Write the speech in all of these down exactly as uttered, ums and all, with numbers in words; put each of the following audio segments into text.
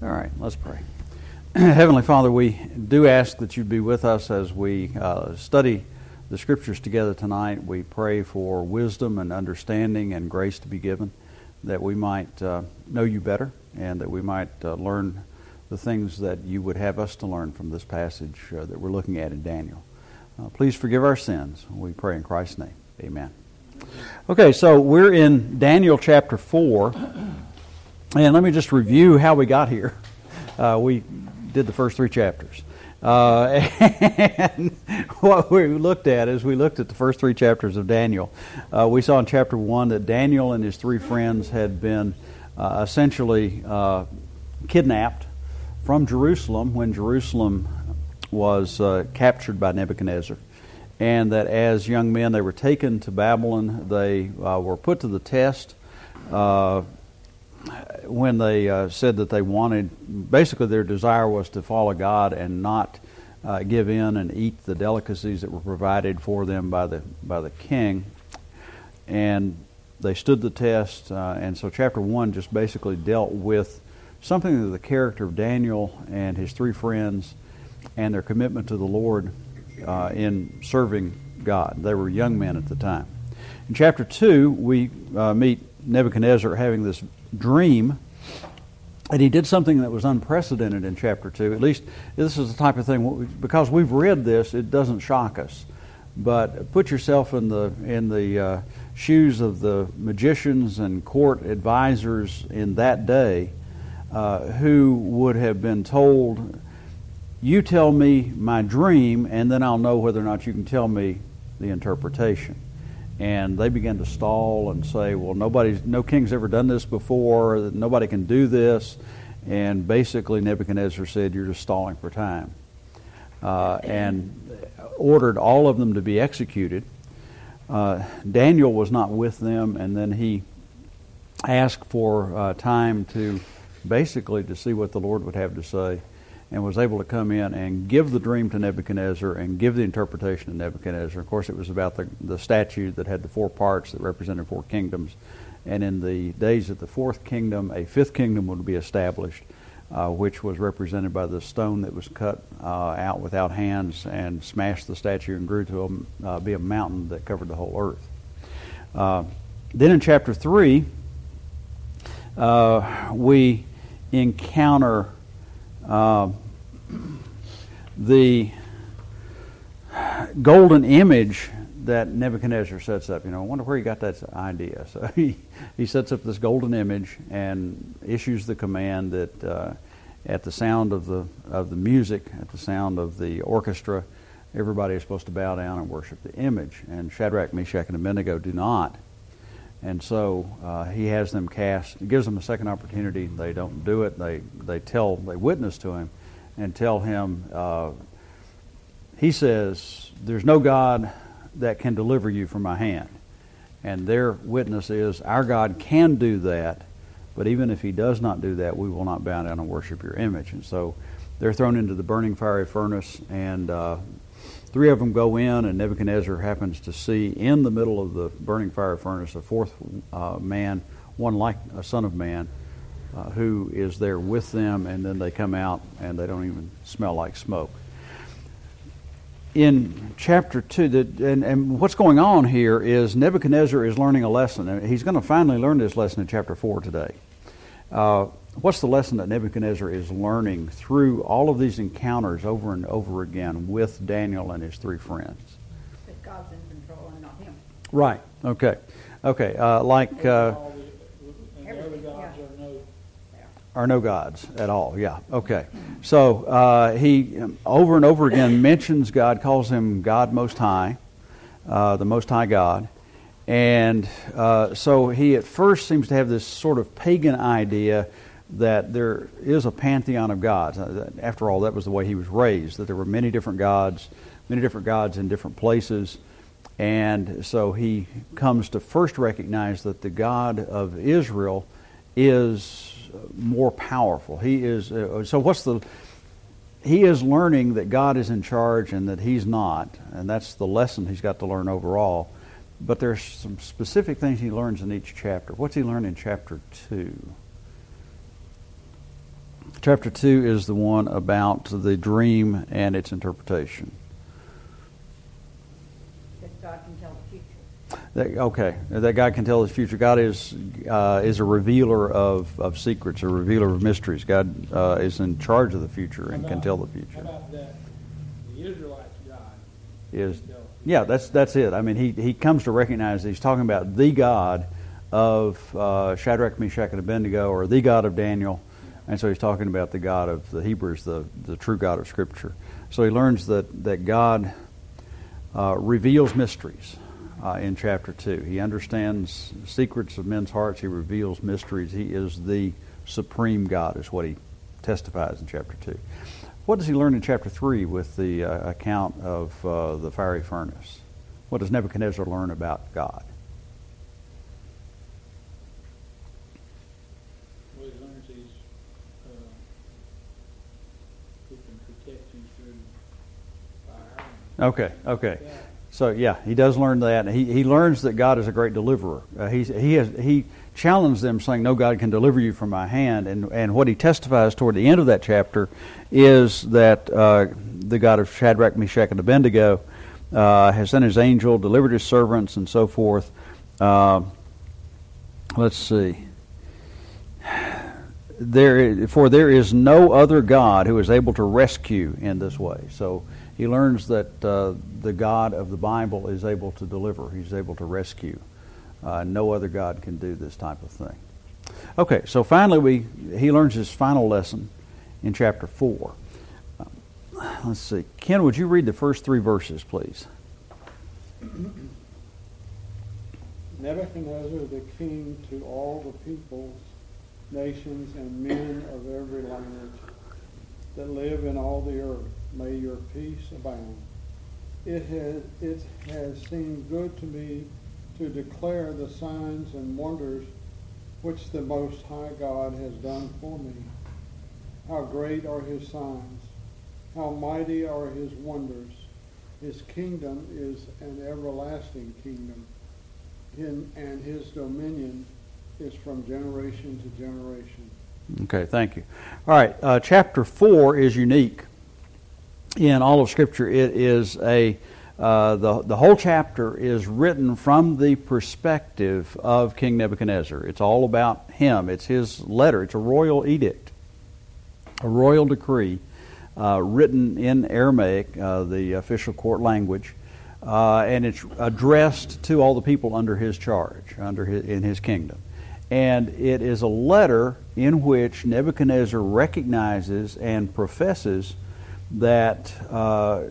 All right, let's pray. Heavenly Father, we do ask that you be with us as we uh, study the Scriptures together tonight. We pray for wisdom and understanding and grace to be given, that we might uh, know you better and that we might uh, learn the things that you would have us to learn from this passage uh, that we're looking at in Daniel. Uh, please forgive our sins. We pray in Christ's name. Amen. Okay, so we're in Daniel chapter four. And let me just review how we got here. Uh, we did the first three chapters. Uh, and what we looked at is we looked at the first three chapters of Daniel. Uh, we saw in chapter one that Daniel and his three friends had been uh, essentially uh, kidnapped from Jerusalem when Jerusalem was uh, captured by Nebuchadnezzar. And that as young men they were taken to Babylon. They uh, were put to the test uh, when they uh, said that they wanted, basically their desire was to follow God and not uh, give in and eat the delicacies that were provided for them by the by the king. And they stood the test, uh, and so chapter one just basically dealt with something of the character of Daniel and his three friends and their commitment to the Lord uh, in serving God. They were young men at the time. In chapter two, we uh, meet Nebuchadnezzar having this dream, and he did something that was unprecedented in chapter two. At least this is the type of thing, because we've read this, it doesn't shock us. But put yourself in the in the uh, shoes of the magicians and court advisors in that day, uh, who would have been told, "You tell me my dream, and then I'll know whether or not you can tell me the interpretation." And they began to stall and say, well, nobody's, no king's ever done this before, nobody can do this. And basically Nebuchadnezzar said, you're just stalling for time. Uh, and ordered all of them to be executed. Uh, Daniel was not with them, and then he asked for uh, time to basically to see what the Lord would have to say, and was able to come in and give the dream to Nebuchadnezzar and give the interpretation to Nebuchadnezzar. Of course, it was about the, the statue that had the four parts that represented four kingdoms. And in the days of the fourth kingdom, a fifth kingdom would be established, uh, which was represented by the stone that was cut uh, out without hands and smashed the statue and grew to a, uh, be a mountain that covered the whole earth. Uh, then in chapter three, uh, we encounter Uh, the golden image that Nebuchadnezzar sets up. You know, I wonder where he got that idea. So he, he sets up this golden image and issues the command that uh, at the sound of the of the music, at the sound of the orchestra, everybody is supposed to bow down and worship the image. And Shadrach, Meshach, and Abednego do not. And so uh, he has them cast, gives them a second opportunity. They don't do it. They they tell, they witness to him and tell him, uh, he says, there's no God that can deliver you from my hand. And their witness is, our God can do that, but even if he does not do that, we will not bow down and worship your image. And so they're thrown into the burning fiery furnace, and uh, three of them go in, and Nebuchadnezzar happens to see in the middle of the burning fire furnace a fourth uh, man, one like a son of man, uh, who is there with them, and then they come out, and they don't even smell like smoke. In chapter two, the, and, and what's going on here is Nebuchadnezzar is learning a lesson. And he's going to finally learn this lesson in chapter four today. Uh, what's the lesson that Nebuchadnezzar is learning through all of these encounters over and over again with Daniel and his three friends? That God's in control and not him. Right. Okay. Okay. Uh, like uh, are no gods at all. Yeah. Okay. So uh, he um, over and over again mentions God, calls him God Most High, uh, the Most High God. And uh, so he at first seems to have this sort of pagan idea that there is a pantheon of gods. After all, that was the way he was raised, that there were many different gods, many different gods in different places. And so he comes to first recognize that the God of Israel is more powerful. He is, uh, so what's the, he is learning that God is in charge and that he's not. And that's the lesson he's got to learn overall. But there's some specific things he learns in each chapter. What's he learn in chapter two? Chapter two is the one about the dream and its interpretation. That God can tell the future. That, okay, that God can tell his future. God is uh, is a revealer of, of secrets, a revealer of mysteries. God uh, is in charge of the future and about, can tell the future. How about that? The Israelites' God Is can tell. yeah, that's that's it. I mean, he he comes to recognize that he's talking about the God of uh, Shadrach, Meshach, and Abednego, or the God of Daniel. And so he's talking about the God of the Hebrews, the, the true God of Scripture. So he learns that, that God uh, reveals mysteries uh, in chapter two. He understands secrets of men's hearts. He reveals mysteries. He is the supreme God, is what he testifies in chapter two. What does he learn in chapter three with the uh, account of uh, the fiery furnace? What does Nebuchadnezzar learn about God? Well, he learns he's uh, who can protect him through fire. Okay, okay. So yeah, he does learn that. He he learns that God is a great deliverer. Uh, he he has he challenged them, saying, "No God can deliver you from my hand." And and what he testifies toward the end of that chapter is that uh, the God of Shadrach, Meshach, and Abednego uh, has sent his angel, delivered his servants, and so forth. Uh, let's see. There, for there is no other God who is able to rescue in this way. So he learns that uh, the God of the Bible is able to deliver. He's able to rescue. Uh, no other God can do this type of thing. Okay, so finally we he learns his final lesson in chapter four. Uh, let's see. Ken, would you read the first three verses, please? Nebuchadnezzar the king to all the peoples, nations, and men of every language that live in all the earth, may your peace abound. It has, it has seemed good to me to declare the signs and wonders which the Most High God has done for me. How great are his signs, how mighty are his wonders. His kingdom is an everlasting kingdom, in, and his dominion is from generation to generation. Okay, thank you. All right, uh, chapter four is unique in all of Scripture. It is a uh, the the whole chapter is written from the perspective of King Nebuchadnezzar. It's all about him. It's his letter. It's a royal edict, a royal decree, uh, written in Aramaic, uh, the official court language, uh, and it's addressed to all the people under his charge, under his, in his kingdom. And it is a letter in which Nebuchadnezzar recognizes and professes that uh,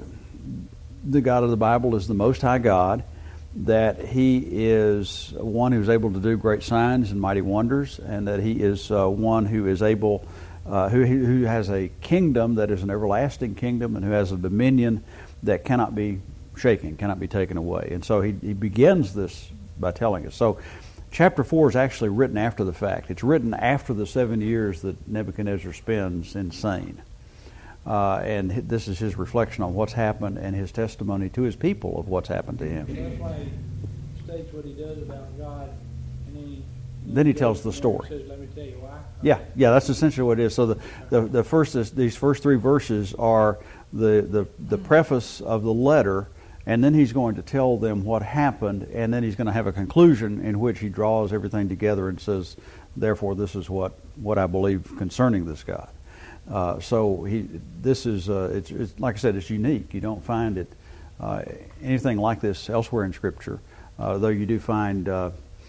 the God of the Bible is the Most High God, that he is one who is able to do great signs and mighty wonders, and that he is uh, one who is able, uh, who, who has a kingdom that is an everlasting kingdom and who has a dominion that cannot be shaken, cannot be taken away. And so he, he begins this by telling us. So chapter four is actually written after the fact. It's written after the seven years that Nebuchadnezzar spends insane. Uh, and this is his reflection on what's happened and his testimony to his people of what's happened to him. That's why he states what he does about God, and then he, then he tells the story. Says, "Let me tell you why." Yeah, yeah, that's essentially what it is. So the the, the first is, these first three verses are the, the the preface of the letter, and then he's going to tell them what happened, and then he's going to have a conclusion in which he draws everything together and says, "Therefore, this is what what I believe concerning this God." Uh, so he, this is, uh, it's, it's like I said, it's unique. You don't find it uh, anything like this elsewhere in Scripture, uh, though you do find uh,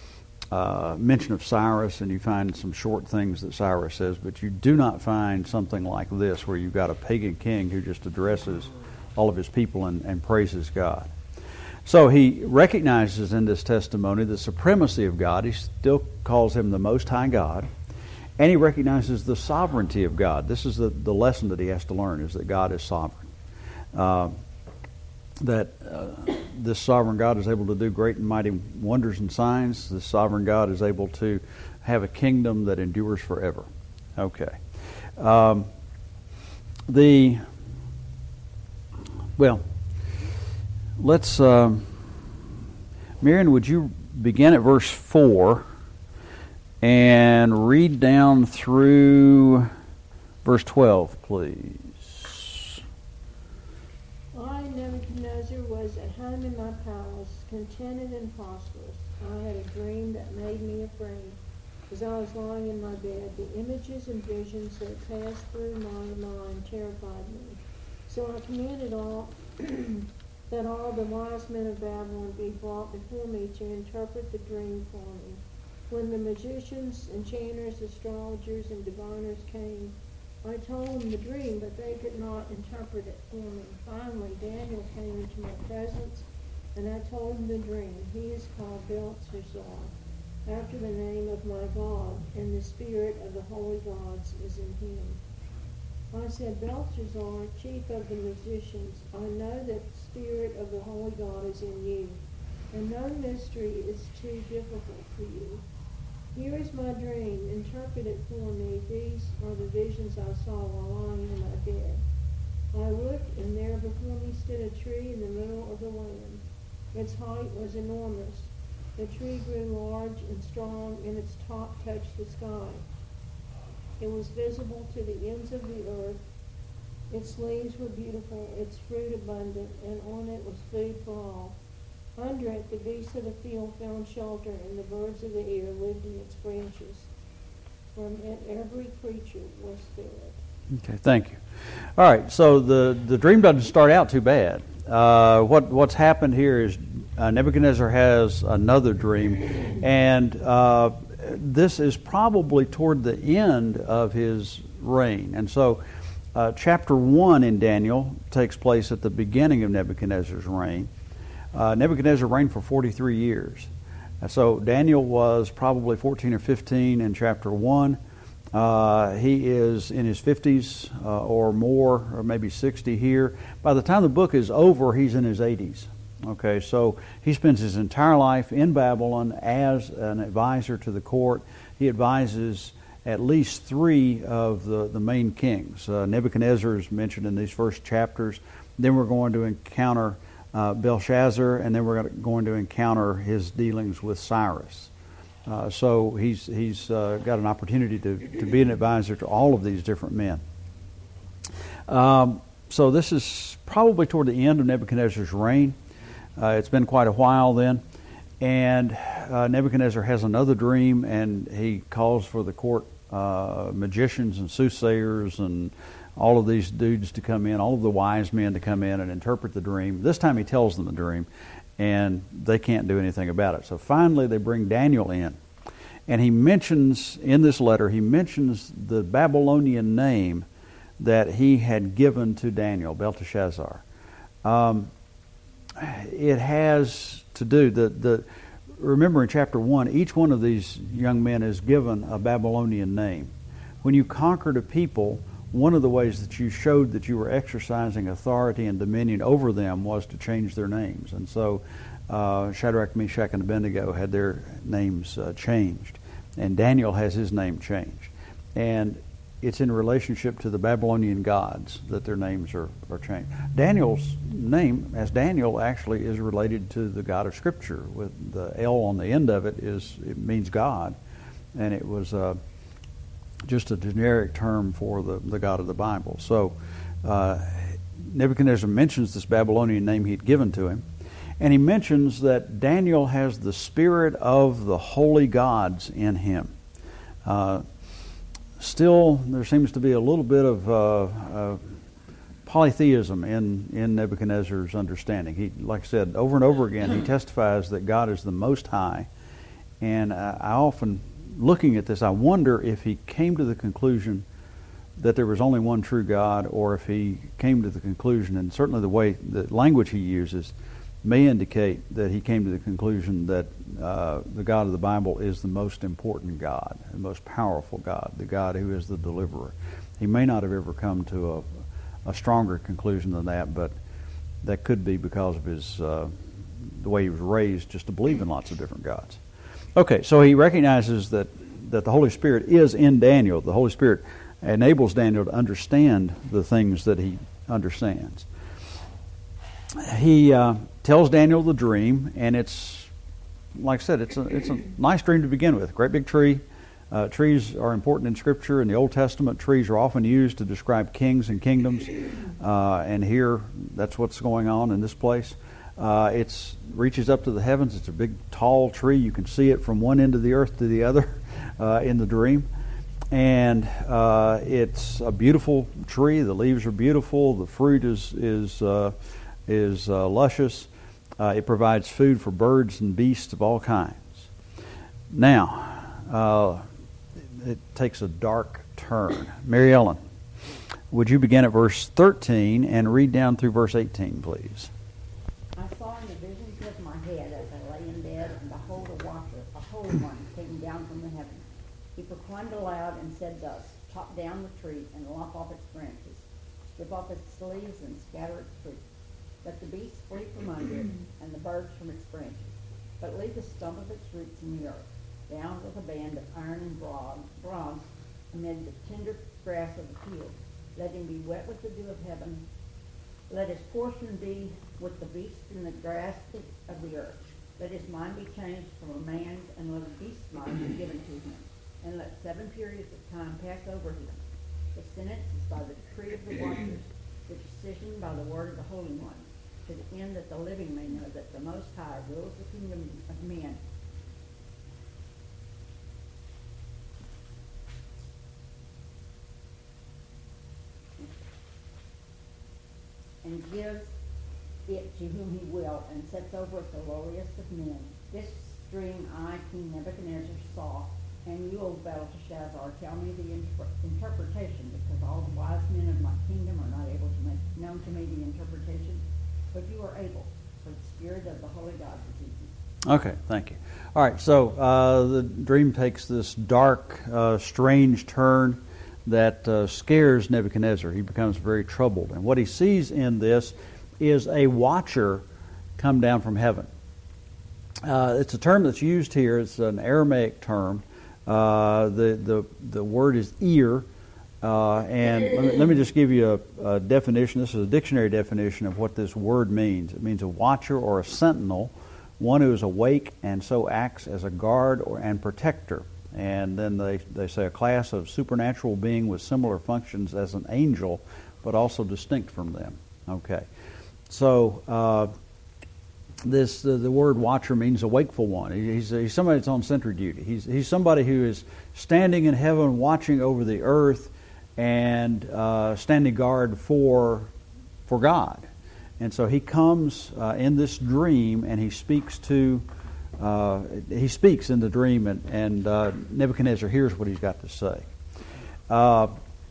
uh, mention of Cyrus, and you find some short things that Cyrus says, but you do not find something like this where you've got a pagan king who just addresses all of his people and, and praises God. So he recognizes in this testimony the supremacy of God. He still calls him the Most High God. And he recognizes the sovereignty of God. This is the, the lesson that he has to learn, is that God is sovereign. Uh, that uh, this sovereign God is able to do great and mighty wonders and signs. This sovereign God is able to have a kingdom that endures forever. Okay. Um, the, well, let's, um, Marion, would you begin at verse four and read down through Verse twelve, please. I, Nebuchadnezzar, was at home in my palace, contented and prosperous. I had a dream that made me afraid. As I was lying in my bed, the images and visions that passed through my mind terrified me. So I commanded all that all the wise men of Babylon be brought before me to interpret the dream for me. When the magicians, enchanters, astrologers, and diviners came, I told them the dream, but they could not interpret it for me. Finally, Daniel came into my presence, and I told him the dream. He is called Belteshazzar, after the name of my God, and the spirit of the holy gods is in him. I said, Belteshazzar, chief of the magicians, I know that the spirit of the holy God is in you, and no mystery is too difficult for you. Here is my dream. Interpret it for me. These are the visions I saw while lying in my bed. I looked, and there before me stood a tree in the middle of the land. Its height was enormous. The tree grew large and strong, and its top touched the sky. It was visible to the ends of the earth. Its leaves were beautiful, its fruit abundant, and on it was food for all. Under it, the beasts of the field found shelter, and the birds of the air lived in its branches. From it, every creature was fed. Okay, thank you. All right, so the, the dream doesn't start out too bad. Uh, what what's happened here is uh, Nebuchadnezzar has another dream, and uh, this is probably toward the end of his reign. And so, uh, chapter one in Daniel takes place at the beginning of Nebuchadnezzar's reign. Uh, Nebuchadnezzar reigned for forty-three years. Uh, so Daniel was probably fourteen or fifteen in chapter one. Uh, he is in his fifties uh, or more, or maybe sixty here. By the time the book is over, he's in his eighties. Okay, so he spends his entire life in Babylon as an advisor to the court. He advises at least three of the, the main kings. Uh, Nebuchadnezzar is mentioned in these first chapters. Then we're going to encounter Uh, Belshazzar, and then we're going to encounter his dealings with Cyrus. Uh, so he's he's uh, got an opportunity to, to be an advisor to all of these different men. Um, so this is probably toward the end of Nebuchadnezzar's reign. Uh, it's been quite a while then. And uh, Nebuchadnezzar has another dream, and he calls for the court uh, magicians and soothsayers and all of these dudes to come in, all of the wise men to come in and interpret the dream. This time he tells them the dream, and they can't do anything about it. So finally they bring Daniel in, and he mentions, in this letter, he mentions the Babylonian name that he had given to Daniel, Belteshazzar. Um, it has to do, the, the remember in chapter one, each one of these young men is given a Babylonian name. When you conquered a people, one of the ways that you showed that you were exercising authority and dominion over them was to change their names. And so uh, Shadrach, Meshach, and Abednego had their names uh, changed. And Daniel has his name changed. And it's in relationship to the Babylonian gods that their names are, are changed. Daniel's name, as Daniel, actually is related to the God of Scripture. With the L on the end of it, is it means God. And it was Uh, just a generic term for the, the God of the Bible. So uh, Nebuchadnezzar mentions this Babylonian name he'd given to him, and he mentions that Daniel has the spirit of the holy gods in him. Uh, still, there seems to be a little bit of uh, uh, polytheism in, in Nebuchadnezzar's understanding. He, like I said, over and over again, he testifies that God is the Most High, and uh, I often looking at this, I wonder if he came to the conclusion that there was only one true God, or if he came to the conclusion, and certainly the way, the language he uses may indicate that he came to the conclusion that uh, the God of the Bible is the most important God, the most powerful God, the God who is the deliverer. He may not have ever come to a, a stronger conclusion than that, but that could be because of his uh, the way he was raised just to believe in lots of different gods. Okay, so he recognizes that, that the Holy Spirit is in Daniel. The Holy Spirit enables Daniel to understand the things that he understands. He uh, tells Daniel the dream, and it's, like I said, it's a, it's a nice dream to begin with. Great big tree, Uh, trees are important in Scripture. In the Old Testament, trees are often used to describe kings and kingdoms. Uh, and here, that's what's going on in this place. Uh, it reaches up to the heavens. It's a big, tall tree. You can see it from one end of the earth to the other uh, in the dream. And uh, it's a beautiful tree. The leaves are beautiful. The fruit is is uh, is uh, luscious. Uh, it provides food for birds and beasts of all kinds. Now, uh, it takes a dark turn. Mary Ellen, would you begin at verse thirteen and read down through verse eighteen, please? I saw in the visions of my head as I lay in bed, and behold, a watcher, a holy one, came down from the heavens. He proclaimed aloud and said thus, chop down the tree and lop off its branches, strip off its leaves and scatter its fruit. Let the beasts flee from under it, and the birds from its branches. But leave the stump of its roots in the earth, bound with a band of iron and bronze amid the tender grass of the field. Let him be wet with the dew of heaven. Let his portion be with the beasts in the grass of the earth. Let his mind be changed from a man's, and let a beast's mind be given to him. And let seven periods of time pass over him. The sentence is by the decree of the watchers, the decision by the word of the Holy One, to the end that the living may know that the Most High rules the kingdom of men. And gives it to whom he will, and sets over it the lowliest of men. This dream I, King Nebuchadnezzar, saw, and you, O Belteshazzar, tell me the inter- interpretation, because all the wise men of my kingdom are not able to make known to me the interpretation, but you are able, for the Spirit of the Holy God is in you. Okay, thank you. All right, so uh, the dream takes this dark, uh, strange turn that uh, scares Nebuchadnezzar. He becomes very troubled. And what he sees in this is a watcher come down from heaven. Uh, it's a term that's used here. It's an Aramaic term. Uh, the, the, the word is ear. Uh, and let me, let me just give you a, a definition. This is a dictionary definition of what this word means. It means a watcher or a sentinel, one who is awake and so acts as a guard or and protector. And then they, they say a class of supernatural being with similar functions as an angel, but also distinct from them. Okay. So uh, this uh, the word watcher means a wakeful one. He's, he's somebody that's on sentry duty. He's, he's somebody who is standing in heaven watching over the earth and uh, standing guard for, for God. And so he comes uh, in this dream and he speaks to Uh, he speaks in the dream, and, and uh, Nebuchadnezzar hears what he's got to say. Uh,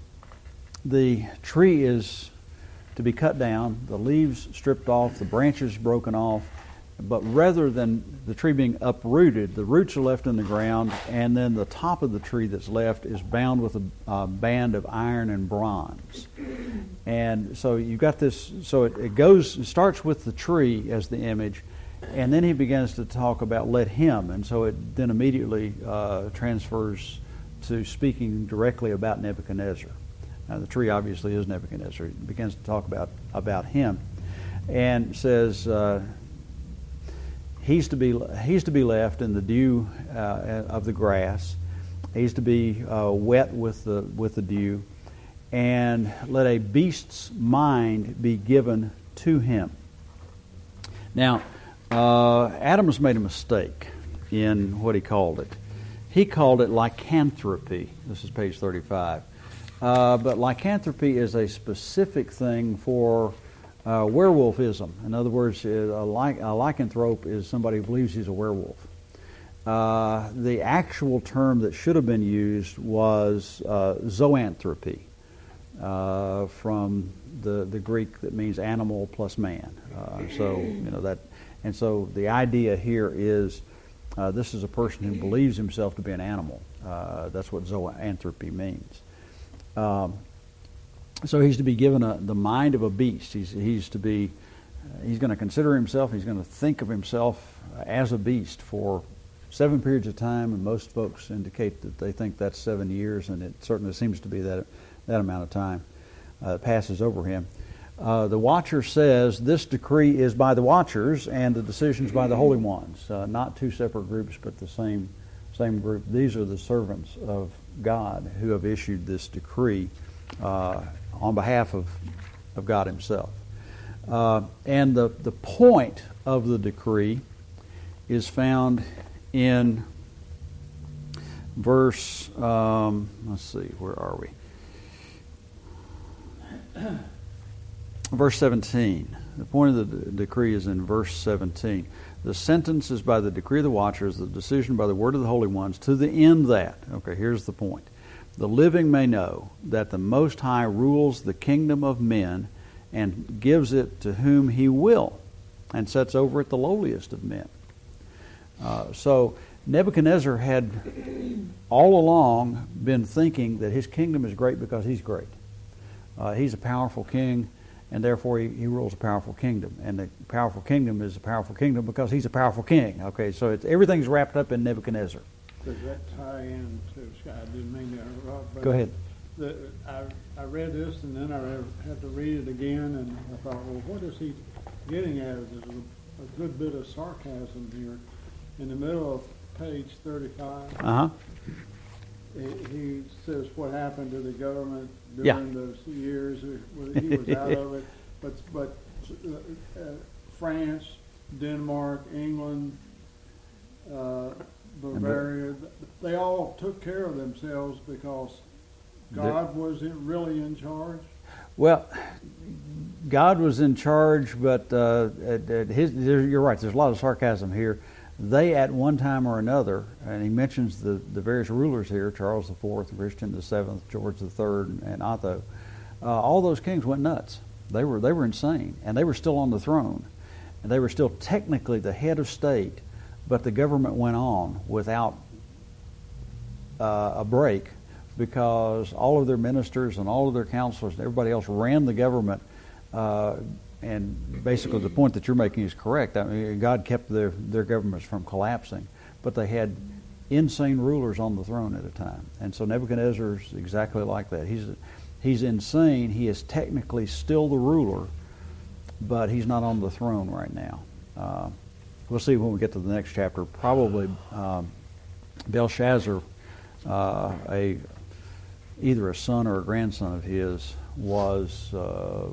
the tree is to be cut down, the leaves stripped off, the branches broken off, but rather than the tree being uprooted, the roots are left in the ground, and then the top of the tree that's left is bound with a uh, band of iron and bronze. And so you've got this, so it, it goes, it starts with the tree as the image, and then he begins to talk about let him, and so it then immediately uh, transfers to speaking directly about Nebuchadnezzar. Now, the tree obviously is Nebuchadnezzar. He begins to talk about about him, and says uh, he's to be he's to be left in the dew uh, of the grass. He's to be uh, wet with the with the dew, and let a beast's mind be given to him. Now, Uh, Adams made a mistake in what he called it. He called it lycanthropy. This is page thirty-five. Uh, but lycanthropy is a specific thing for uh, werewolfism. In other words, a, ly- a lycanthrope is somebody who believes he's a werewolf. Uh, the actual term that should have been used was uh, zoanthropy, uh, from the, the Greek that means animal plus man. Uh, so, you know, that... And so the idea here is uh, this is a person who believes himself to be an animal. Uh, that's what zoanthropy means. Um, so he's to be given a, the mind of a beast. He's, he's to be, uh, he's going to consider himself, he's going to think of himself as a beast for seven periods of time, and most folks indicate that they think that's seven years, and it certainly seems to be that, that amount of time uh, passes over him. Uh, the watcher says this decree is by the watchers and the decisions by the holy ones, uh, not two separate groups, but the same same group. These are the servants of God who have issued this decree uh, on behalf of, of God himself. Uh, and the, the point of the decree is found in verse, um, let's see, where are we? Verse seventeen. The point of the de- decree is in verse seventeen. The sentence is by the decree of the watchers, the decision by the word of the holy ones, to the end that, okay, here's the point. The living may know that the Most High rules the kingdom of men and gives it to whom he will, and sets over it the lowliest of men. Uh, so Nebuchadnezzar had all along been thinking that his kingdom is great because he's great. Uh, he's a powerful king, and therefore he, he rules a powerful kingdom. And the powerful kingdom is a powerful kingdom because he's a powerful king. Okay, so it's, everything's wrapped up in Nebuchadnezzar. Does that tie in to, Scott, I didn't mean to interrupt, but Go ahead. The, I, I read this and then I had to read it again, and I thought, well, what is he getting at? There's a, a good bit of sarcasm here. In the middle of page thirty-five, Uh-huh. he, he says what happened to the government during Yeah. those years. He was out of it, but but uh, uh, France, Denmark, England, uh, Bavaria, they all took care of themselves because God was in, really in charge. Well, God was in charge, but uh, at, at his, there, you're right, there's a lot of sarcasm here. They, at one time or another, and he mentions the, the various rulers here, Charles the Fourth, Christian the Seventh, George the Third, and Otho, uh, all those kings went nuts. They were, they were insane, and they were still on the throne. And they were still technically the head of state, but the government went on without uh, a break, because all of their ministers and all of their counselors and everybody else ran the government. Uh, and basically the point that you're making is correct. I mean, God kept their, their governments from collapsing, but they had insane rulers on the throne at a time. And so Nebuchadnezzar's exactly like that. He's, he's insane. He is technically still the ruler, but he's not on the throne right now. Uh, we'll see when we get to the next chapter. Probably um, Belshazzar, uh, a either a son or a grandson of his, was uh,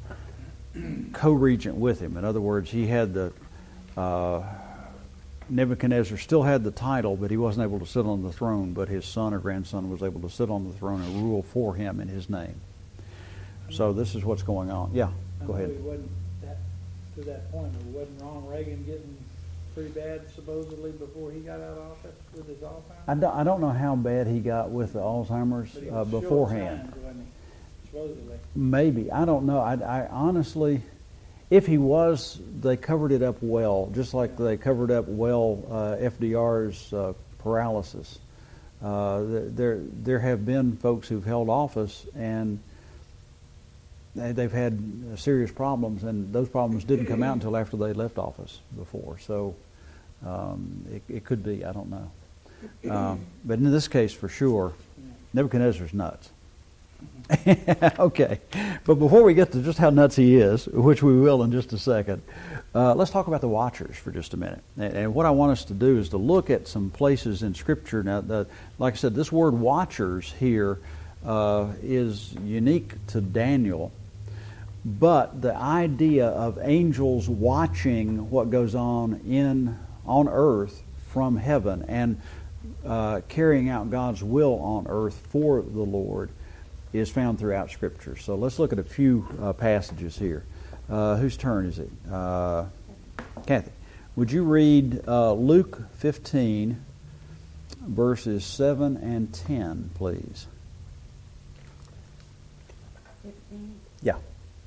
co-regent with him. In other words, he had the uh, Nebuchadnezzar still had the title, but he wasn't able to sit on the throne. But his son or grandson was able to sit on the throne and rule for him in his name. So this is what's going on. Yeah, go I know ahead. He wasn't that, to that point, it wasn't Ronald Reagan getting pretty bad supposedly before he got out of office with his Alzheimer's? I don't, I don't know how bad he got with the Alzheimer's But he uh, was showing beforehand. signs, wasn't he? Supposedly. Maybe. I don't know. I, I honestly, if he was, they covered it up well, just like they covered up well uh, F D R's uh, paralysis. Uh, there, there have been folks who've held office and they, they've had serious problems, and those problems didn't come out until after they left office before. So um, it, it could be. I don't know. Um, but in this case, for sure, Nebuchadnezzar's nuts. Okay, but before we get to just how nuts he is, which we will in just a second, uh, let's talk about the watchers for just a minute. And, and what I want us to do is to look at some places in Scripture. Now, the, like I said, this word watchers here uh, is unique to Daniel, but the idea of angels watching what goes on in on earth from heaven and uh, carrying out God's will on earth for the Lord is found throughout Scripture. So let's look at a few uh, passages here. Uh, whose turn is it? Uh, Kathy, would you read uh, Luke fifteen, verses seven and ten, please? Fifteen, Yeah,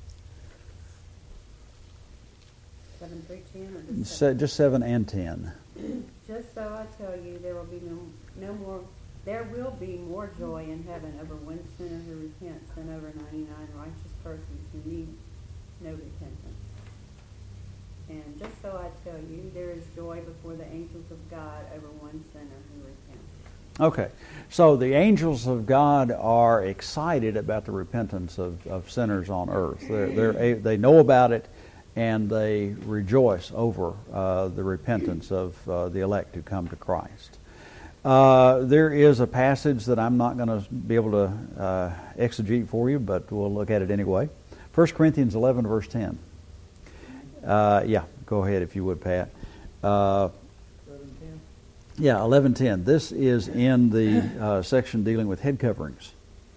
seven through ten, or just Se- seven? just seven and ten. Just so I tell you, there will be no, no more, there will be more joy in heaven over one sinner who repents than over ninety-nine righteous persons who need no repentance. And just so I tell you, there is joy before the angels of God over one sinner who repents. Okay, so the angels of God are excited about the repentance of, of sinners on earth. They're, they're, they know about it, and they rejoice over uh, the repentance of uh, the elect who come to Christ. Uh, there is a passage that I'm not going to be able to uh, exegete for you, but we'll look at it anyway. First Corinthians eleven, verse ten. Uh, yeah, go ahead if you would, Pat. Uh, eleven ten? yeah, eleven ten. This is in the uh, section dealing with head coverings.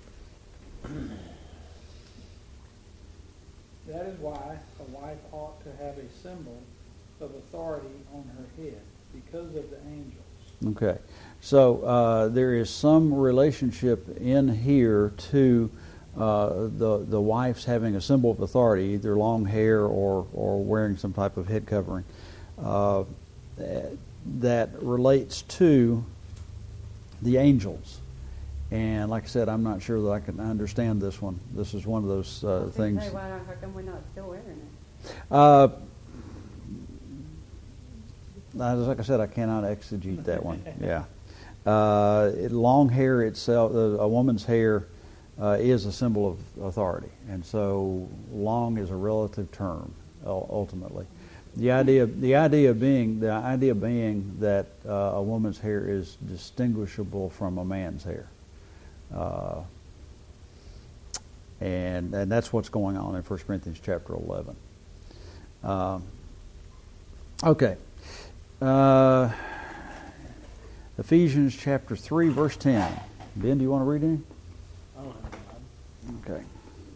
That is why a wife ought to have a symbol of authority on her head, because of the angels. Okay. So uh, there is some relationship in here to uh, the the wife's having a symbol of authority, either long hair or, or wearing some type of head covering, uh, that relates to the angels. And like I said, I'm not sure that I can understand this one. This is one of those uh, things. Hey, why not, how come we're not still wearing it? Uh, like I said, I cannot exegete that one. Yeah. Uh, it, long hair itself, uh, a woman's hair, uh, is a symbol of authority, and so long is a relative term. Ultimately, the idea, the idea being, the idea being that uh, a woman's hair is distinguishable from a man's hair, uh, and and that's what's going on in First Corinthians chapter eleven. Um, okay. Uh, Ephesians chapter three, verse ten. Ben, do you want to read any? I don't have a Okay.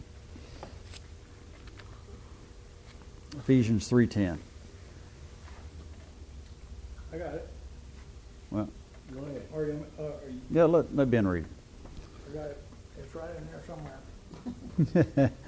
Ephesians three ten. I got it. Well, Go ahead. Are you, uh, are you, yeah, let, let Ben read I got it. It's right in there somewhere. it.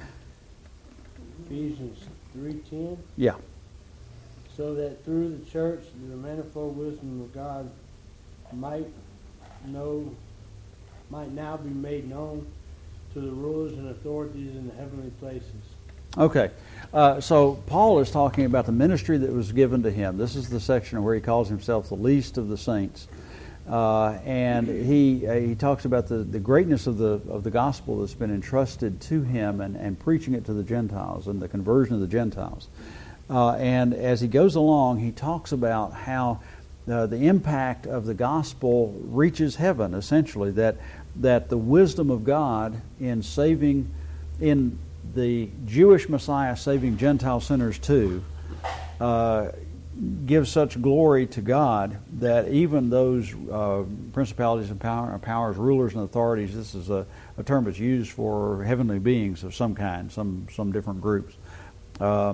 Ephesians three ten. Yeah. So that through the church the manifold wisdom of God might know, might now be made known to the rulers and authorities in the heavenly places. Okay. Uh, so Paul is talking about the ministry that was given to him. This is the section where he calls himself the least of the saints. Uh, and he uh, he talks about the, the greatness of the of the gospel that's been entrusted to him, and, and preaching it to the Gentiles and the conversion of the Gentiles. Uh, and as he goes along, he talks about how uh, the impact of the gospel reaches heaven, essentially, that that the wisdom of God in saving, in the Jewish Messiah saving Gentile sinners too, uh, gives such glory to God that even those uh, principalities and power, powers, rulers and authorities, this is a, a term that's used for heavenly beings of some kind, some some different groups, uh,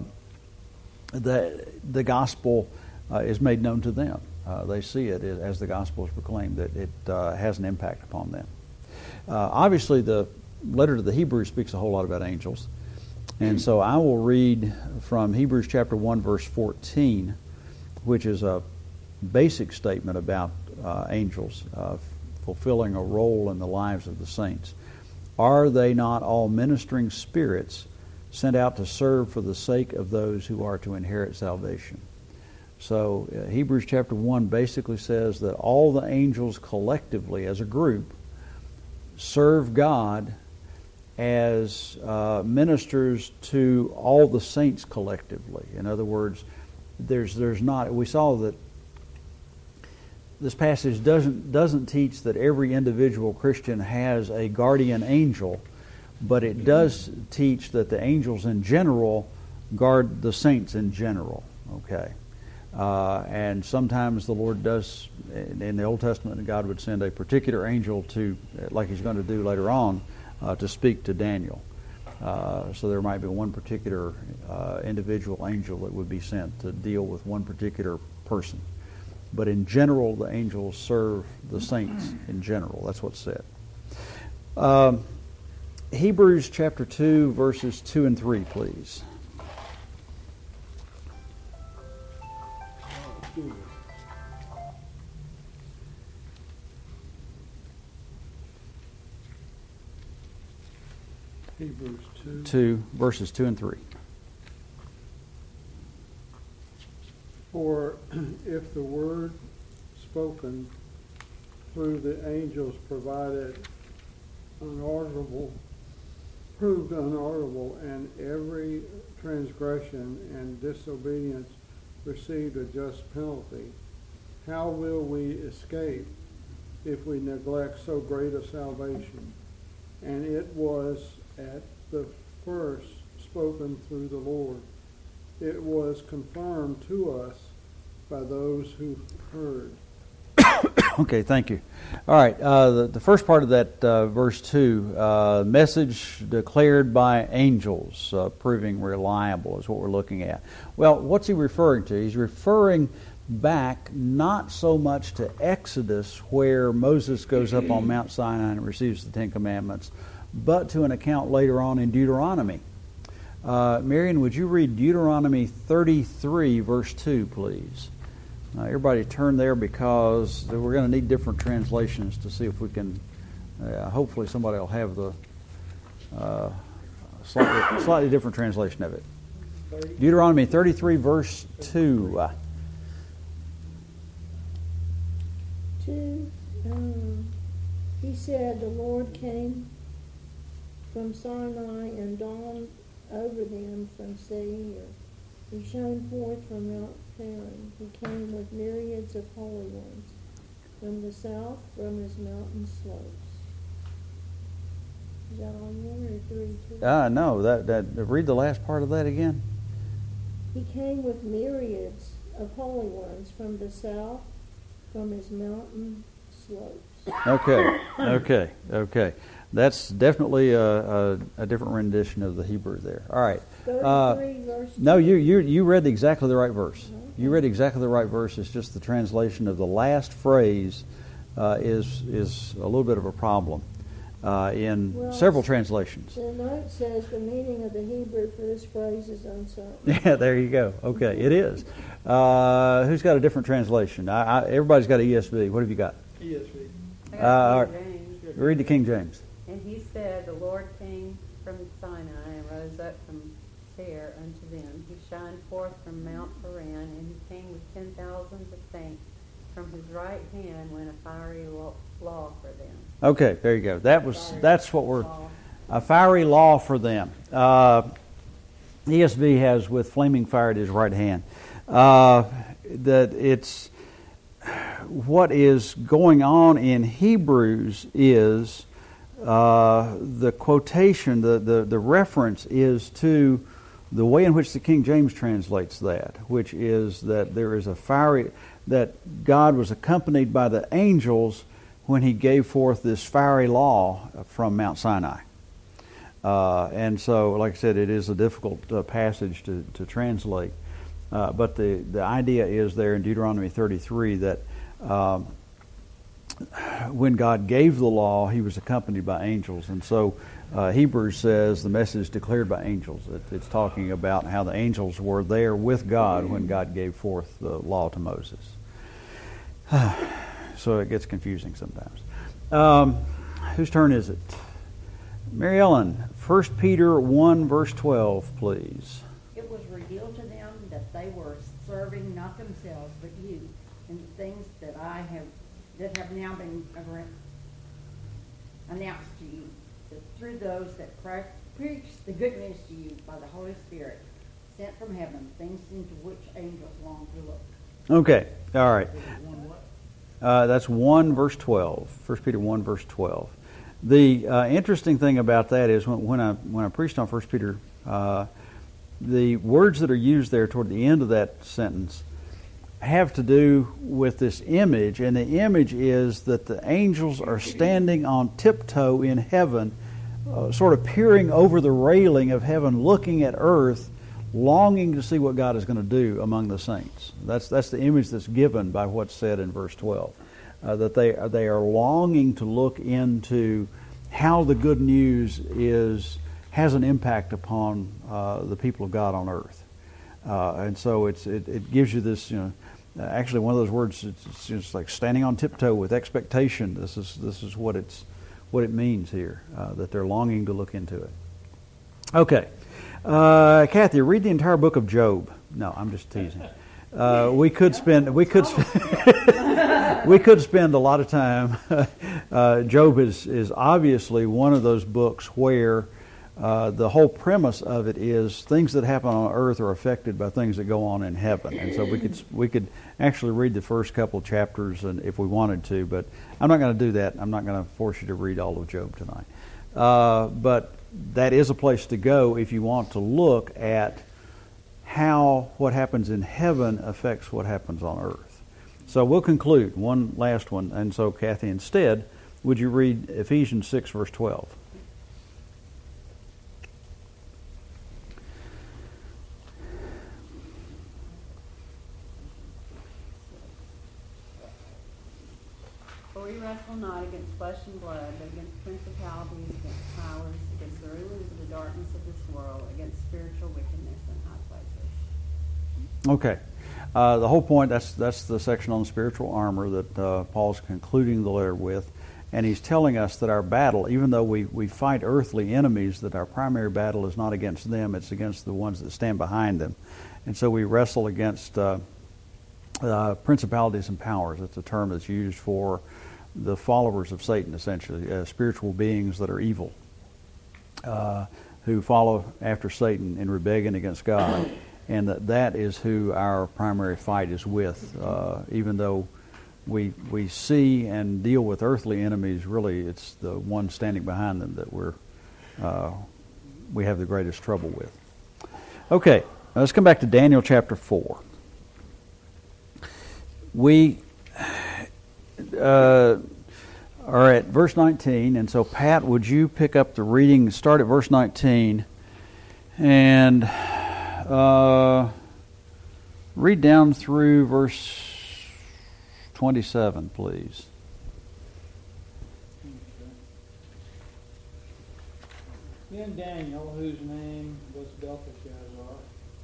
the the gospel uh, is made known to them. Uh, they see it as the gospel is proclaimed, that it uh, has an impact upon them. Uh, obviously, the letter to the Hebrews speaks a whole lot about angels. And so I will read from Hebrews chapter one, verse fourteen, which is a basic statement about uh, angels uh, fulfilling a role in the lives of the saints. Are they not all ministering spirits sent out to serve for the sake of those who are to inherit salvation? So uh, Hebrews chapter one basically says that all the angels collectively as a group serve God as uh, ministers to all the saints collectively. In other words, there's there's not, we saw that this passage doesn't doesn't teach that every individual Christian has a guardian angel, but it does teach that the angels in general guard the saints in general. Okay. Uh, and sometimes the Lord does, in the Old Testament, God would send a particular angel to, like He's going to do later on, uh, to speak to Daniel. Uh, so there might be one particular uh, individual angel that would be sent to deal with one particular person. But in general, the angels serve the saints in general. That's what's said. Um, Hebrews chapter two, verses two and three, please. Hebrews two. two, verses two and three. For if the word spoken through the angels provided unutterable, proved unutterable, and every transgression and disobedience received a just penalty, how will we escape if we neglect so great a salvation. And it was at the first spoken through the Lord. It was confirmed to us by those who heard. Okay, thank you. All right, uh, the, the first part of that uh, verse two, uh, message declared by angels, uh, proving reliable is what we're looking at. Well, what's he referring to? He's referring back not so much to Exodus, where Moses goes up on Mount Sinai and receives the Ten Commandments, but to an account later on in Deuteronomy. Uh, Marion, would you read Deuteronomy thirty-three, verse two, please? Uh, everybody turn there, because we're going to need different translations to see if we can, uh, hopefully somebody will have the uh, slightly, slightly different translation of it. Deuteronomy thirty-three, verse two. Uh, Two, um, he said, the Lord came from Sinai and dawned over them from Seir. He shone forth from Mount Paran. He came with myriads of holy ones from the south, from his mountain slopes. Is that all you want, or three, two? uh, no, that, that, read the last part of that again. He came with myriads of holy ones from the south, from his mountain slopes. Okay, okay, okay. That's definitely a, a, a different rendition of the Hebrew there. All right. Uh, thirty-three, verse no, you, you you read exactly the right verse. You read exactly the right verse. It's just the translation of the last phrase uh, is is a little bit of a problem uh, in Well, several translations. The note says the meaning of the Hebrew for this phrase is uncertain. Yeah, there you go. Okay, it is. Uh, who's got a different translation? I, I, everybody's got an E S V. What have you got? E S V. I Uh, got all King right. James. Read the King James. And he said, the Lord came from Sinai and rose up from Seir unto them. He shined forth from Mount Paran, and he came with ten thousands of saints. From his right hand went a fiery law, law for them. Okay, there you go. That was that's what we're a fiery law for them. Uh, E S V has with flaming fire at his right hand. Uh, that it's what is going on in Hebrews is uh, the quotation, the, the the reference is to the way in which the King James translates that, which is that there is a fiery, that God was accompanied by the angels when he gave forth this fiery law from Mount Sinai. Uh, and so, like I said, it is a difficult uh, passage to, to translate. Uh, but the, the idea is there in Deuteronomy thirty-three that um, when God gave the law, he was accompanied by angels. And so uh, Hebrews says the message declared by angels. It, it's talking about how the angels were there with God when God gave forth the law to Moses. So it gets confusing sometimes. Um, whose turn is it? Mary Ellen, First Peter one, verse twelve, please. It was revealed to them that they were serving not themselves but you in the things that I have that have now been announced to you, that through those that pre- preach the good news to you by the Holy Spirit sent from heaven, things into which angels long to look. Okay, all right. Uh, that's one verse twelve. First Peter one, verse twelve. The uh, interesting thing about that is when, when I when I preached on First Peter, uh, the words that are used there toward the end of that sentence have to do with this image, and the image is that the angels are standing on tiptoe in heaven, uh, sort of peering over the railing of heaven, looking at earth, longing to see what God is going to do among the saints. That's that's the image that's given by what's said in verse twelve. Uh, that they they are longing to look into how the good news is has an impact upon uh, the people of God on earth, uh, and so it's it, it gives you this, you know, actually one of those words. It's, it's just like standing on tiptoe with expectation. This is this is what it's what it means here, uh, that they're longing to look into it. Okay, uh, Kathy, read the entire book of Job. No, I'm just teasing. Uh, we could spend we could sp- we could spend a lot of time. uh, Job is is obviously one of those books where uh, the whole premise of it is things that happen on earth are affected by things that go on in heaven. And so we could we could actually read the first couple of chapters and if we wanted to, but I'm not going to do that. I'm not going to force you to read all of Job tonight. Uh, but that is a place to go if you want to look at how what happens in heaven affects what happens on earth. So we'll conclude, one last one. And so, Kathy, instead, would you read Ephesians six, verse twelve? For we wrestle not against flesh and blood, but against principalities, against powers, against the rulers of the darkness of this world, against spiritual wickedness in high places. Okay. Uh, the whole point, that's that's the section on spiritual armor that uh, Paul's concluding the letter with. And he's telling us that our battle, even though we, we fight earthly enemies, that our primary battle is not against them, it's against the ones that stand behind them. And so we wrestle against uh, uh, principalities and powers. It's a term that's used for the followers of Satan, essentially, uh, spiritual beings that are evil, uh, who follow after Satan in rebellion against God. And that that is who our primary fight is with. Uh, even though we we see and deal with earthly enemies, really it's the one standing behind them that we're uh, we have the greatest trouble with. Okay, let's come back to Daniel chapter four. We uh, are at verse nineteen, and so Pat, would you pick up the reading? Start at verse nineteen, and Uh, read down through verse twenty-seven, please. Then Daniel, whose name was Belteshazzar,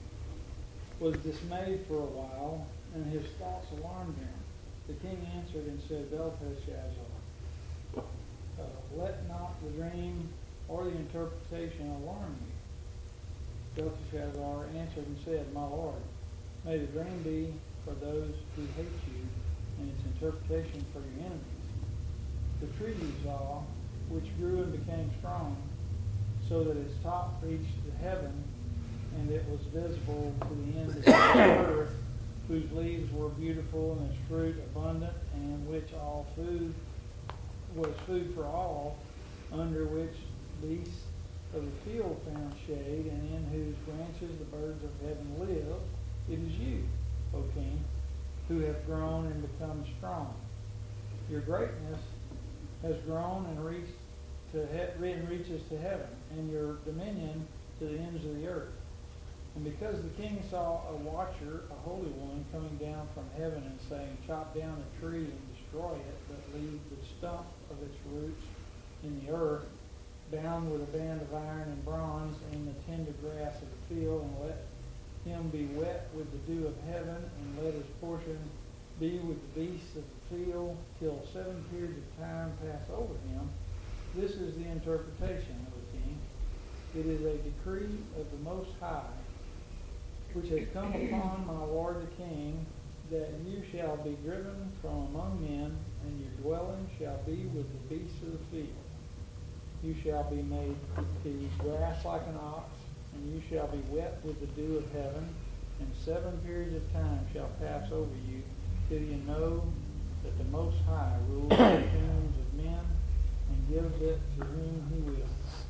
was dismayed for a while, and his thoughts alarmed him. The king answered and said, Belteshazzar, uh, let not the dream or the interpretation alarm you. Belteshazzar answered and said, My lord, may the dream be for those who hate you, and its interpretation for your enemies. The tree you saw, which grew and became strong, so that its top reached to heaven, and it was visible to the end of the earth, whose leaves were beautiful and its fruit abundant, and which all food was food for all, under which beasts of the field found shade, and in whose branches the birds of heaven live. It is you, O king, who have grown and become strong. Your greatness has grown and reached to he- and reaches to heaven, and your dominion to the ends of the earth. And because the king saw a watcher, a holy one, coming down from heaven and saying, Chop down the tree and destroy it, but leave the stump of its roots in the earth, bound with a band of iron and bronze in the tender grass of the field, and let him be wet with the dew of heaven, and let his portion be with the beasts of the field, till seven periods of time pass over him. This is the interpretation of the king. It is a decree of the Most High, which has come upon my lord the king, that you shall be driven from among men, and your dwelling shall be with the beasts of the field. You shall be made to eat grass like an ox, and you shall be wet with the dew of heaven, and seven periods of time shall pass over you, till you know that the Most High rules the kingdoms of men, and gives it to whom he will.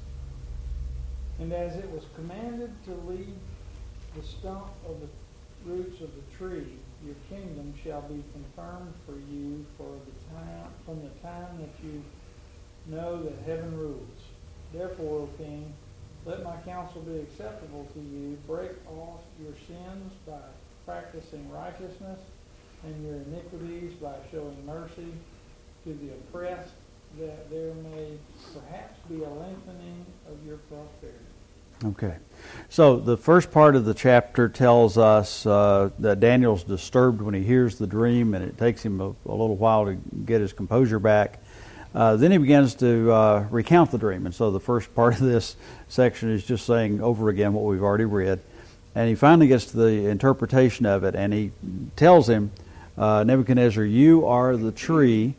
And as it was commanded to leave the stump of the roots of the tree, your kingdom shall be confirmed for you for the time from the time that you know that heaven rules. Therefore, O king, let my counsel be acceptable to you. Break off your sins by practicing righteousness, and your iniquities by showing mercy to the oppressed, that there may perhaps be a lengthening of your prosperity. Okay. So the first part of the chapter tells us uh, that Daniel's disturbed when he hears the dream, and it takes him a, a little while to get his composure back. Uh, then he begins to uh, recount the dream. And so the first part of this section is just saying over again what we've already read. And he finally gets to the interpretation of it, and he tells him, uh, Nebuchadnezzar, you are the tree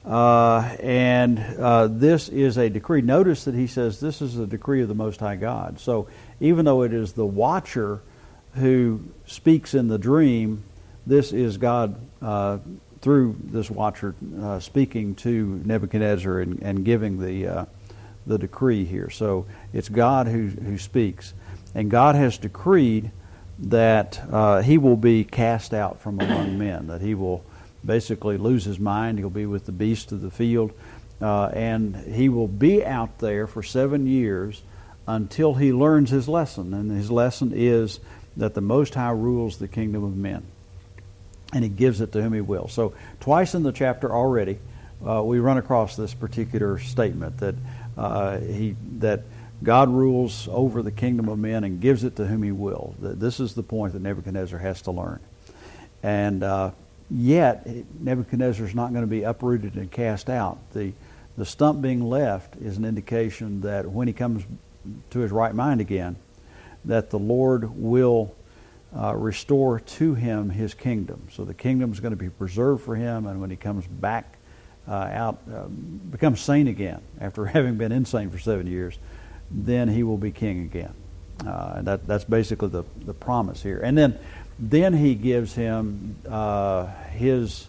Uh, and uh, this is a decree. Notice that he says this is a decree of the Most High God. So even though it is the watcher who speaks in the dream, this is God uh, through this watcher uh, speaking to Nebuchadnezzar and, and giving the uh, the decree here. So it's God who who speaks, and God has decreed that uh, he will be cast out from among men, that he will basically lose his mind. He'll be with the beasts of the field, uh, and he will be out there for seven years until he learns his lesson. And his lesson is that the Most High rules the kingdom of men, and he gives it to whom he will. So twice in the chapter already, uh, we run across this particular statement that uh, he that God rules over the kingdom of men and gives it to whom he will. This is the point that Nebuchadnezzar has to learn. And uh, yet, Nebuchadnezzar is not going to be uprooted and cast out. The the stump being left is an indication that when he comes to his right mind again, that the Lord will uh, restore to him his kingdom. So the kingdom is going to be preserved for him, and when he comes back uh, out, uh, becomes sane again after having been insane for seven years, then he will be king again. Uh, and that that's basically the, the promise here. And then then he gives him uh, his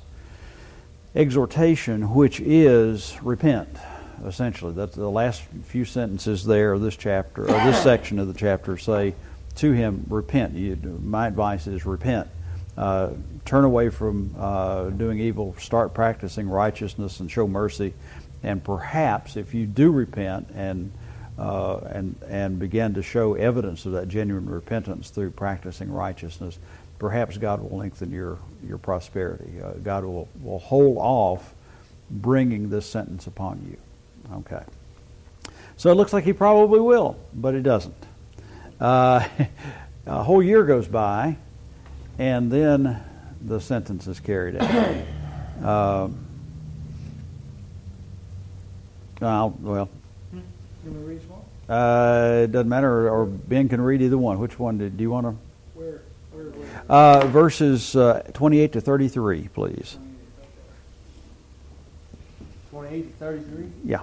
exhortation, which is repent. Essentially, that's the last few sentences there of this chapter, or this section of the chapter, say to him, repent. You, my advice is repent. Uh, turn away from uh, doing evil, start practicing righteousness, and show mercy. And perhaps if you do repent and uh, and and begin to show evidence of that genuine repentance through practicing righteousness, perhaps God will lengthen your your prosperity. Uh, God will will hold off bringing this sentence upon you. Okay. So it looks like he probably will, but he doesn't. Uh, a whole year goes by, and then the sentence is carried out. Uh, I'll, well, Can we read one? uh, it doesn't matter, or, or Ben can read either one. Which one did, do you want to? Where? Where? Where? Uh, verses uh, twenty-eight to thirty-three, please. twenty-eight to thirty-three? Yeah.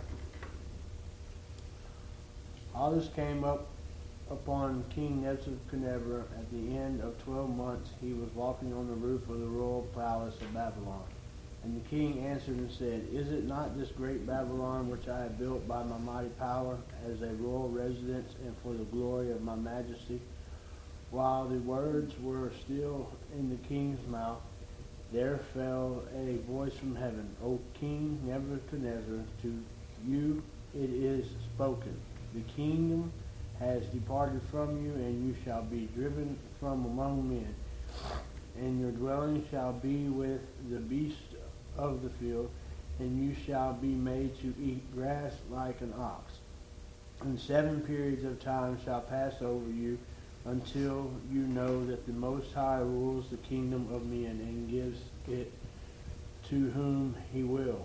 All this came up upon King Nebuchadnezzar at the end of twelve months. He was walking on the roof of the royal palace of Babylon. And the king answered and said, Is it not this great Babylon which I have built by my mighty power as a royal residence and for the glory of my majesty? While the words were still in the king's mouth, there fell a voice from heaven, O King Nebuchadnezzar, to you it is spoken. The kingdom has departed from you, and you shall be driven from among men. And your dwelling shall be with the beasts of the field, and you shall be made to eat grass like an ox. And seven periods of time shall pass over you, until you know that the Most High rules the kingdom of men and gives it to whom he will.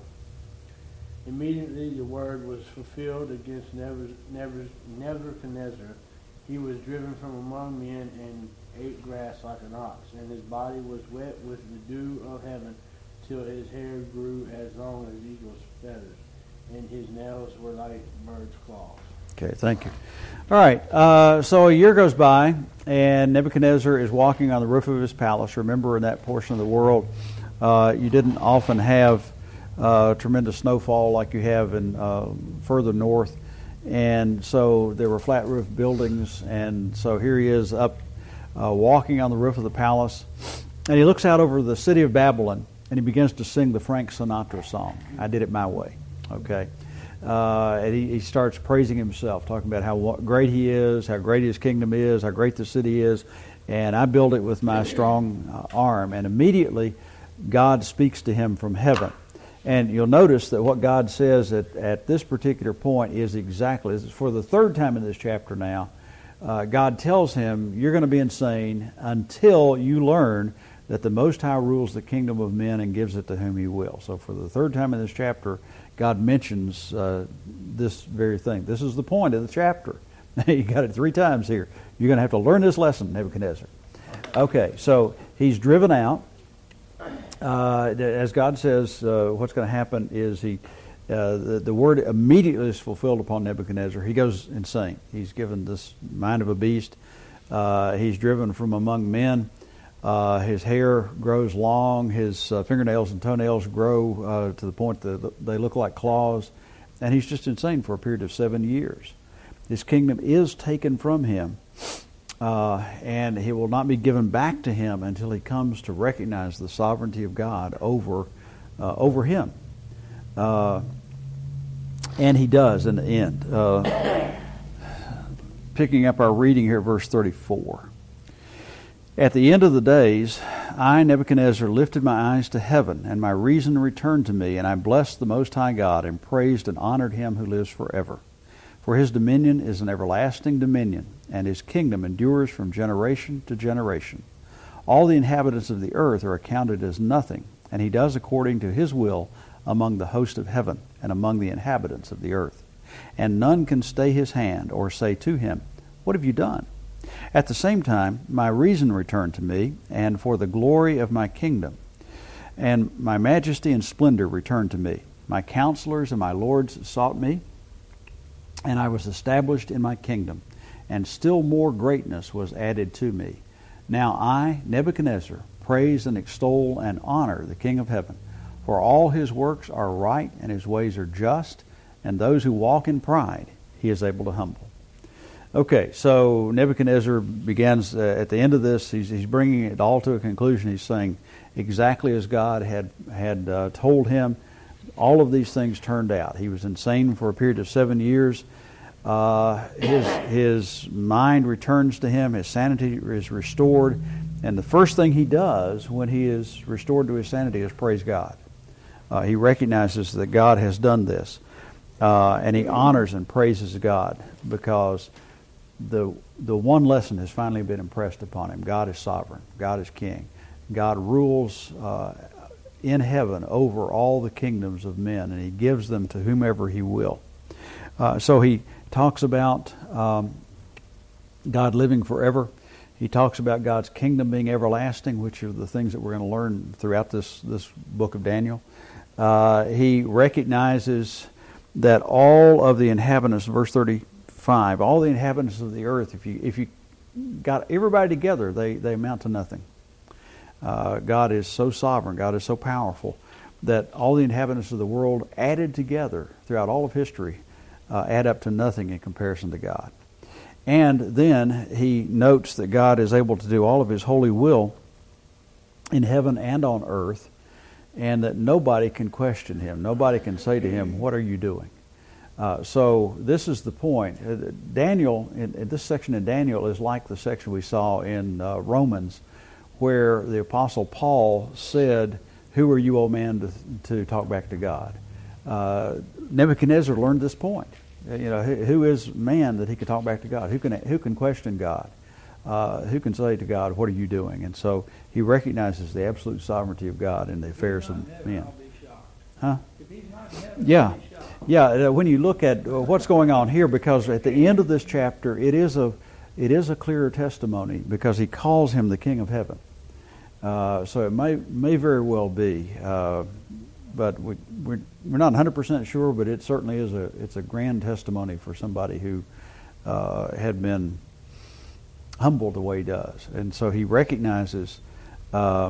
Immediately the word was fulfilled against Nebuchadnezzar. He was driven from among men and ate grass like an ox, and his body was wet with the dew of heaven, till his hair grew as long as eagle's feathers, and his nails were like bird's claws. Okay, thank you. All right, uh, so a year goes by, and Nebuchadnezzar is walking on the roof of his palace. Remember, in that portion of the world, uh, you didn't often have uh, tremendous snowfall like you have in uh, further north, and so there were flat roof buildings, and so here he is up uh, walking on the roof of the palace, and he looks out over the city of Babylon, and he begins to sing the Frank Sinatra song, I Did It My Way. Okay. Uh, and he, he starts praising himself, talking about how great he is, how great his kingdom is, how great the city is, and I built it with my strong uh, arm. And immediately, God speaks to him from heaven. And you'll notice that what God says at, at this particular point is exactly, for the third time in this chapter now, uh, God tells him, you're going to be insane until you learn that the Most High rules the kingdom of men and gives it to whom he will. So for the third time in this chapter, God mentions uh, this very thing. This is the point of the chapter. You got it three times here. You're going to have to learn this lesson, Nebuchadnezzar. Okay, so he's driven out, uh, as God says, uh, what's going to happen is he, uh, the, the word immediately is fulfilled upon Nebuchadnezzar. He goes insane. He's given this mind of a beast. Uh, he's driven from among men. Uh, his hair grows long. His uh, fingernails and toenails grow uh, to the point that they look like claws. And he's just insane for a period of seven years. His kingdom is taken from him. Uh, and it will not be given back to him until he comes to recognize the sovereignty of God over uh, over him. Uh, and he does in the end. Uh, picking up our reading here, verse thirty-four. At the end of the days, I, Nebuchadnezzar, lifted my eyes to heaven, and my reason returned to me, and I blessed the Most High God, and praised and honored him who lives forever. For his dominion is an everlasting dominion, and his kingdom endures from generation to generation. All the inhabitants of the earth are accounted as nothing, and he does according to his will among the host of heaven and among the inhabitants of the earth. And none can stay his hand or say to him, "What have you done?" At the same time, my reason returned to me, and for the glory of my kingdom, and my majesty and splendor returned to me. My counselors and my lords sought me, and I was established in my kingdom, and still more greatness was added to me. Now I, Nebuchadnezzar, praise and extol and honor the King of heaven, for all his works are right and his ways are just, and those who walk in pride he is able to humble. Okay, so Nebuchadnezzar begins uh, at the end of this. He's, he's bringing it all to a conclusion. He's saying exactly as God had had uh, told him. All of these things turned out. He was insane for a period of seven years. Uh, his his mind returns to him. His sanity is restored, and the first thing he does when he is restored to his sanity is praise God. Uh, he recognizes that God has done this, uh, and he honors and praises God because the the one lesson has finally been impressed upon him. God is sovereign. God is king. God rules uh, in heaven over all the kingdoms of men, and he gives them to whomever he will. Uh, so he talks about um, God living forever. He talks about God's kingdom being everlasting, which are the things that we're going to learn throughout this, this book of Daniel. Uh, he recognizes that all of the inhabitants, verse thirty-five, all the inhabitants of the earth, if you if you got everybody together, they, they amount to nothing. Uh, God is so sovereign, God is so powerful, that all the inhabitants of the world added together throughout all of history uh, add up to nothing in comparison to God. And then he notes that God is able to do all of his holy will in heaven and on earth, and that nobody can question him. Nobody can say to him, "What are you doing?" Uh, so this is the point. Uh, Daniel, in, in this section in Daniel is like the section we saw in uh, Romans, where the Apostle Paul said, "Who are you, O man, to, to talk back to God?" Uh, Nebuchadnezzar learned this point. You know, who, who is man that he could talk back to God? Who can who can question God? Uh, who can say to God, "What are you doing?" And so he recognizes the absolute sovereignty of God in the affairs of men. Huh? If he's not in heaven, Yeah, I'll be shocked. yeah. When you look at what's going on here, because at the end of this chapter, it is a it is a clearer testimony because he calls him the King of Heaven. Uh, so it may may very well be, uh, but we, we're we're not one hundred percent sure. But it certainly is a it's a grand testimony for somebody who uh, had been humbled the way he does, and so he recognizes. Uh,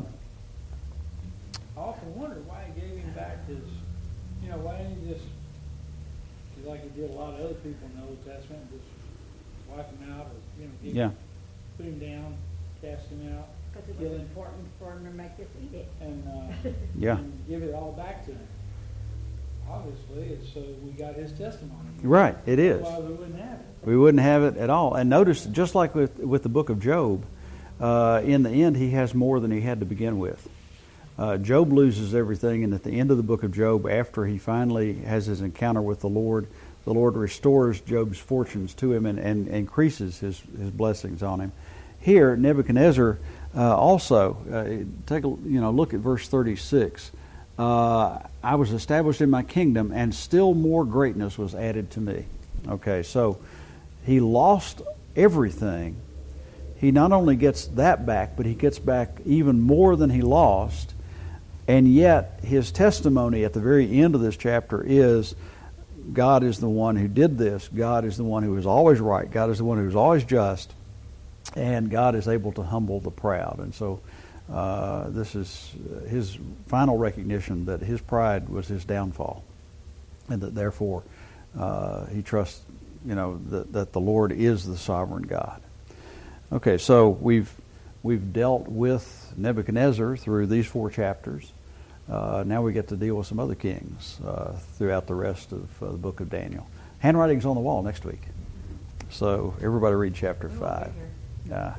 I often wonder why he gave him back his, you know, why didn't he just, cause like he did a lot of other people in the Old Testament, just wipe him out or, you know, give yeah, him, put him down, cast him out, Because it was important for him to make this edict. and, uh, yeah, and give it all back to him. Obviously, it's so we got his testimony. right. It is. Otherwise, we wouldn't have it. We wouldn't have it at all. And notice, just like with with the book of Job, uh, in the end, he has more than he had to begin with. Uh, Job loses everything, and at the end of the book of Job, after he finally has his encounter with the Lord, the Lord restores Job's fortunes to him and, and increases his, his blessings on him. Here, Nebuchadnezzar uh, also, uh, take a you know look at verse thirty-six. Uh, I was established in my kingdom, and still more greatness was added to me. Okay, so he lost everything. He not only gets that back, but he gets back even more than he lost. And yet, his testimony at the very end of this chapter is, God is the one who did this. God is the one who is always right. God is the one who is always just. And God is able to humble the proud. And so uh, this is his final recognition that his pride was his downfall. And that therefore uh, he trusts, you know, that, that the Lord is the sovereign God. Okay, so we've we've dealt with Nebuchadnezzar through these four chapters. Uh, now we get to deal with some other kings uh, throughout the rest of uh, the book of Daniel. Handwriting's on the wall next week. So everybody read chapter five. Uh,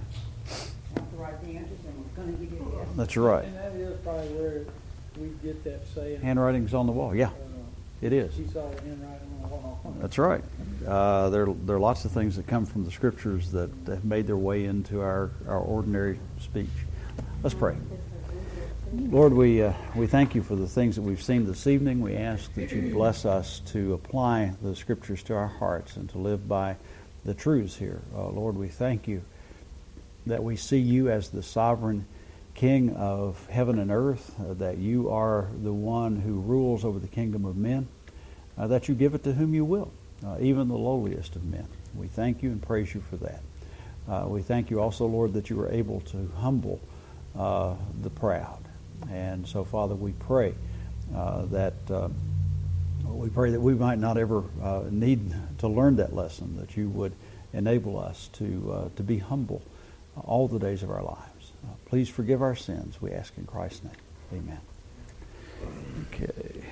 that's right. And that is probably where we get that saying. Handwriting's on the wall. Yeah, uh, it is. He saw the handwriting on the wall. That's right. Uh, there, there are lots of things that come from the Scriptures that have made their way into our, our ordinary speech. Let's pray. Lord, we uh, we thank you for the things that we've seen this evening. We ask that you bless us to apply the Scriptures to our hearts and to live by the truths here. Uh, Lord, we thank you that we see you as the sovereign King of heaven and earth, uh, that you are the one who rules over the kingdom of men, uh, that you give it to whom you will, uh, even the lowliest of men. We thank you and praise you for that. Uh, we thank you also, Lord, that you are able to humble uh, the proud. And so, Father, we pray uh, that uh, we pray that we might not ever uh, need to learn that lesson, that you would enable us to uh, to be humble all the days of our lives. Uh, please forgive our sins, we ask in Christ's name. Amen. Okay.